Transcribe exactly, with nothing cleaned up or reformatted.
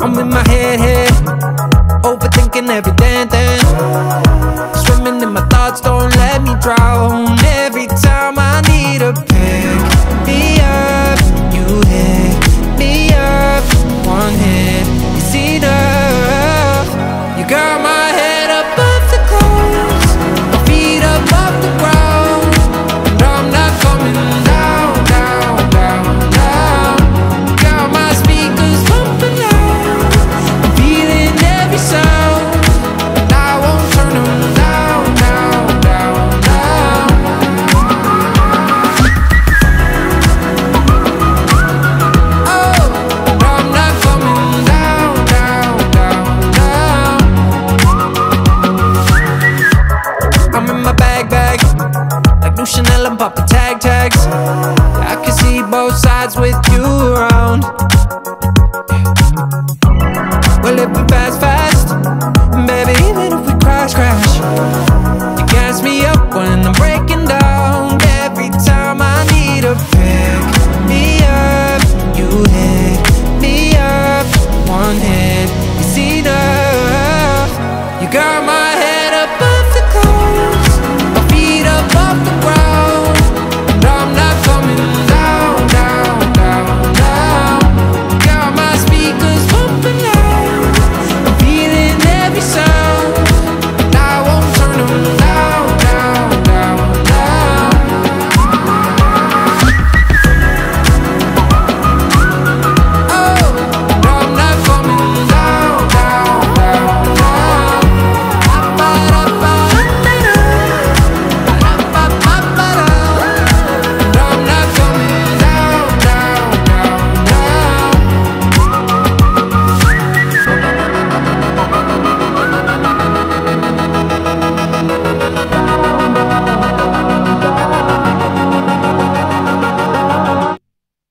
I'm in my head, head, overthinking every damn thing. Swimming in my thoughts, don't let me drown. Every time I need a pick me up, you hit me up. One hit is enough. You got my head above the clouds, my feet above the ground, and I'm not coming down, down, down, down. Got my speakers pumping loud, I'm feeling every sound, and I won't turn them down, down, down, down. Oh, and I'm not coming down, down, down, down. I'm in my bag, bag, like new Chanel, I'm popping tag, tags. I can see both sides with you around. We're living fast, fast, baby, even if we crash, crash. You gas me up when I'm breaking down. Every time I need a pick me up, you hit me up. One hit is enough. You got my